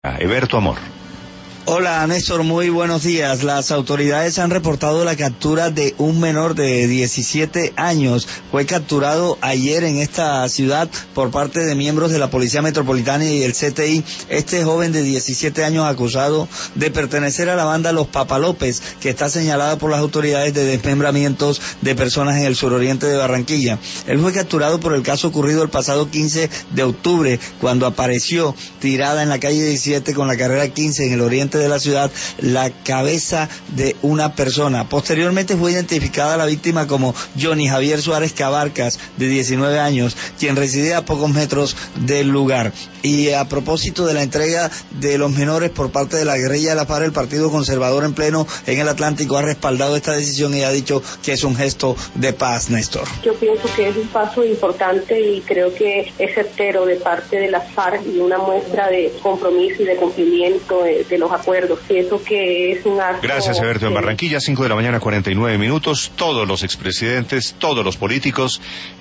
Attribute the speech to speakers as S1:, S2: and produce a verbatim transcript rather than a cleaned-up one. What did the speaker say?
S1: Eberto Amor.
S2: Hola Néstor, muy buenos días. Las autoridades han reportado la captura de un menor de diecisiete años. Fue capturado ayer en esta ciudad por parte de miembros de la Policía Metropolitana y el C T I. Este joven de diecisiete años acusado de pertenecer a la banda Los Papalópez, que está señalada por las autoridades de desmembramientos de personas en el suroriente de Barranquilla. Él fue capturado por el caso ocurrido el pasado quince de octubre, cuando apareció tirada en la calle diecisiete con la carrera quince en el oriente de la ciudad la cabeza de una persona. Posteriormente fue identificada la víctima como Johnny Javier Suárez Cabarcas, de diecinueve años, quien residía a pocos metros del lugar. Y a propósito de la entrega de los menores por parte de la guerrilla de la FARC, el Partido Conservador en pleno en el Atlántico ha respaldado esta decisión y ha dicho que es un gesto de paz, Néstor.
S3: Yo pienso que es un paso importante y creo que es certero de parte de la FARC y una muestra de compromiso y de cumplimiento de, de los acuerdos. Pienso que es un acto...
S1: Gracias, Eberto. En Barranquilla, cinco de la mañana, cuarenta y nueve minutos. Todos los expresidentes, todos los políticos